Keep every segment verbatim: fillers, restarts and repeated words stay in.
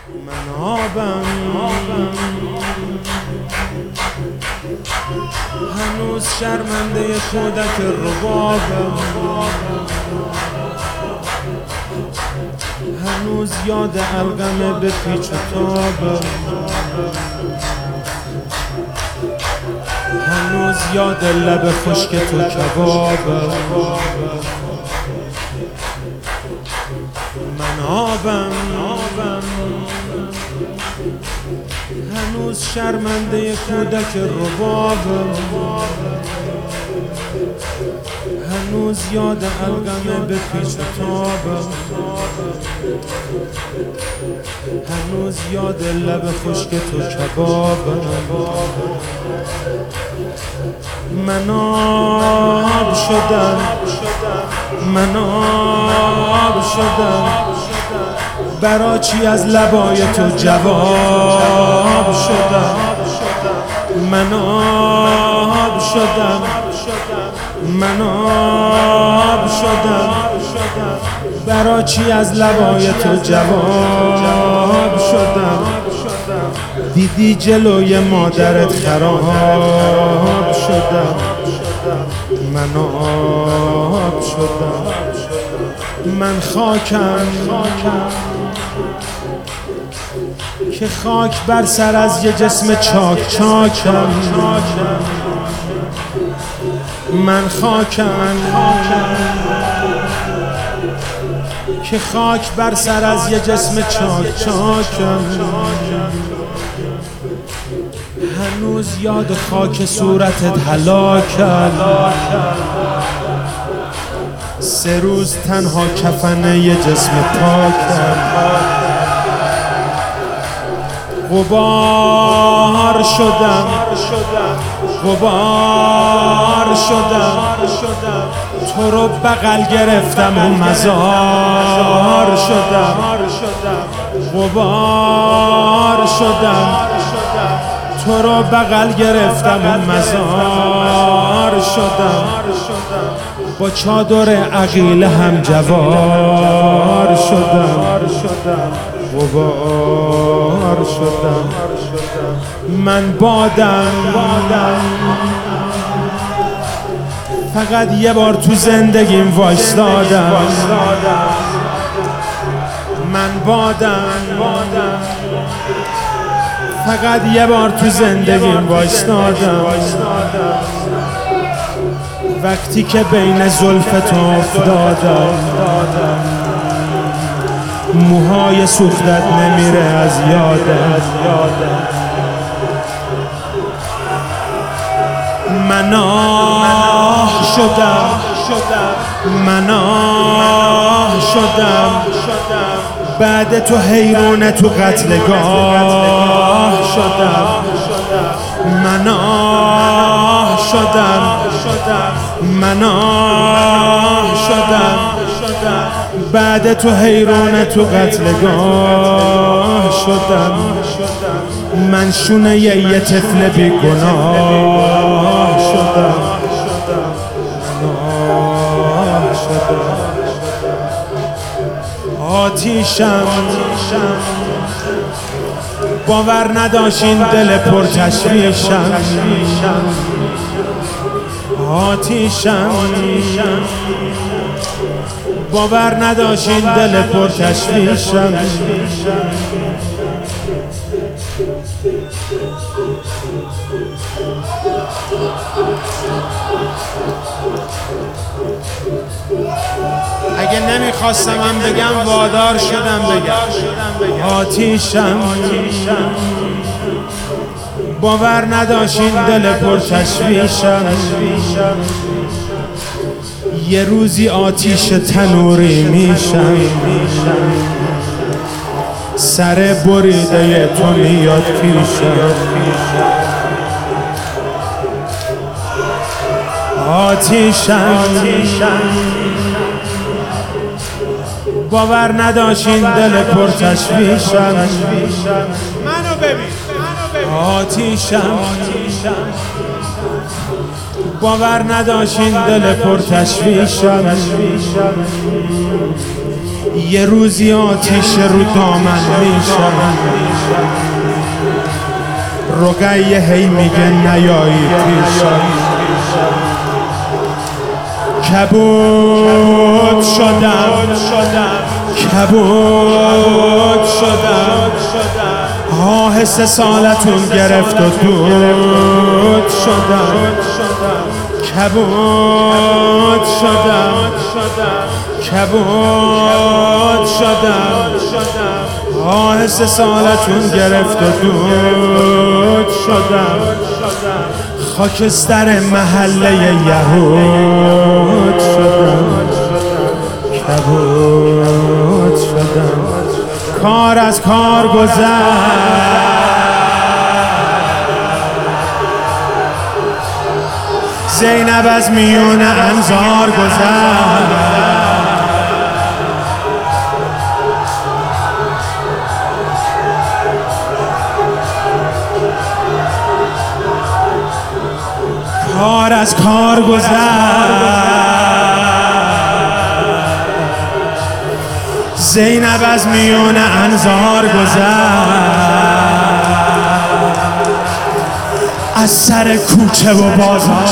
من آبم هنوز شرمنده کودک ربابم، هنوز یاد القمه به پیچ و تابم، هنوز یاد لب خشک تو کبابم. من آبم هنوز شرمنده کودک ربابم، هنوز یاد القمه به پیچ و تابم، هنوز یاد لب خشک تو کبابم. من آب شدم، من آب شدم، برا چی از لبای تو جواب شدم. من آب شدم، من آب شدم، برا چی از لبای تو جواب شدم. دیدی جلوی مادرت خراب شدم، من آب شدم. من خاکم که خاک بر سر از یه جسم چاک چاکم. من خاکم که خاک بر سر از یه جسم چاک چاکم. هنوز یاد خاک صورتت هلاکم، سه روز تنها کفن یه جسم پاکم. غبار شدم، غبار شدم، تو رو بغل گرفتم و مزار شدم. غبار شدم، تو رو بغل گرفتم و مزار شدم. با چادر عقیله هم جوار شدم، غبار شدم. من بادم فقط یه بار تو زندگیم وایستادم. من بادم فقط یه بار تو زندگیم وایستادم. وقتی که بین زلف تو افتادم، موهای سوختت نمیره از یادم. من آه شدم، من آه شدم، بعد تو حیرون تو قتلگاه شدم. من آه شدم، من آه شدم، بعد تو حیرون تو قتلگاه شدم. من شونه یه طفل بیگناه شدم، گناه شدم. آتیشم باور نداشین دل پر تشویشم. آتیشم باور نداشین دل پر تشویشم. اگه نمیخواستم من بگم وادار شدم بگم. آتیشم باور نداشین دل پر تشویشم. یه روزی آتیش تنوری میشم، سر بریده تو میاد پیشم. آتیشم باور نداشین دل پر تشویشم. منو ببین. آتیشم باور نداشین دل پر تشویشم. یه روزی آتیش رو دامن میشه، رقیه هی میگه نیایی پیشم، کبود شدم کبود شدم آه سه سالتون گرفت و دود شدم، کبود شدم کبود شدم آه سه سالتون گرفت و دود شدم، خاکستر محله یهود شدم، کبود شدم. کار از کار گذشت، زینب از میون انظار گذشت، کار از کار گذشت، زینب از میون انظار گذشت، از سر کوچه و بازار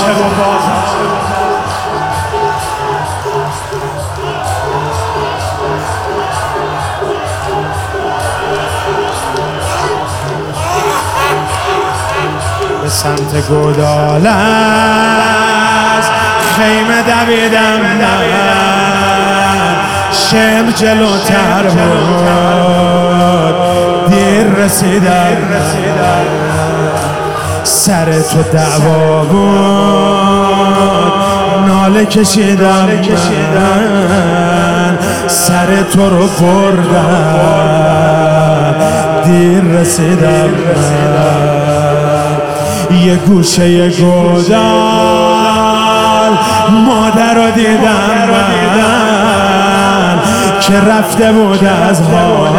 به سمت گودال از خیمه دویدم، شم جلوتر بود دیر رسیدم، سر تو دعوا بود ناله کشیدم، سر تو رو بردم دیر رسیدم، یه گوشه گودال مادر رو دیدم من که رفته بود از حال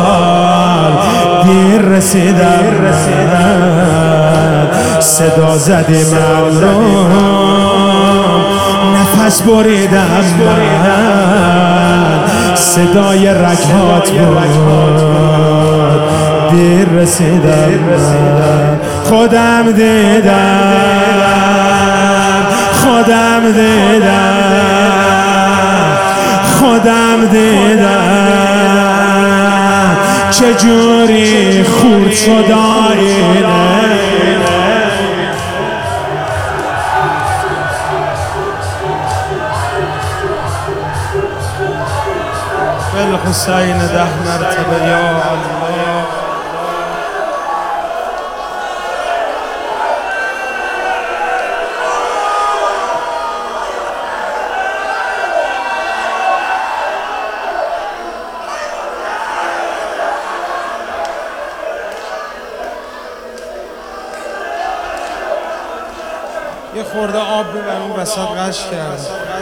دیر رسیدم، صدا زدی من رو نفس بریدم من، صدای رگهات بود دیر رسیدم، خودم دیدم خودم دیدم خودم دیدم چجوری خورد شد آینه، بالحسین ده مرتبه یا الله. یه خورده آب ببر اون وسط قش کرد،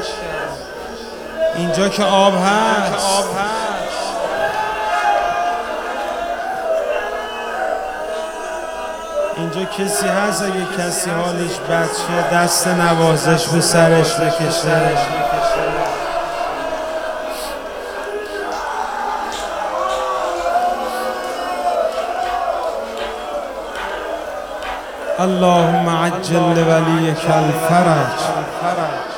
اینجا که آب هست اینجا کسی هست اگه کسی حالش بد شه دست نوازش به سرش بکشه. اللهم عجل لولیک الفرج.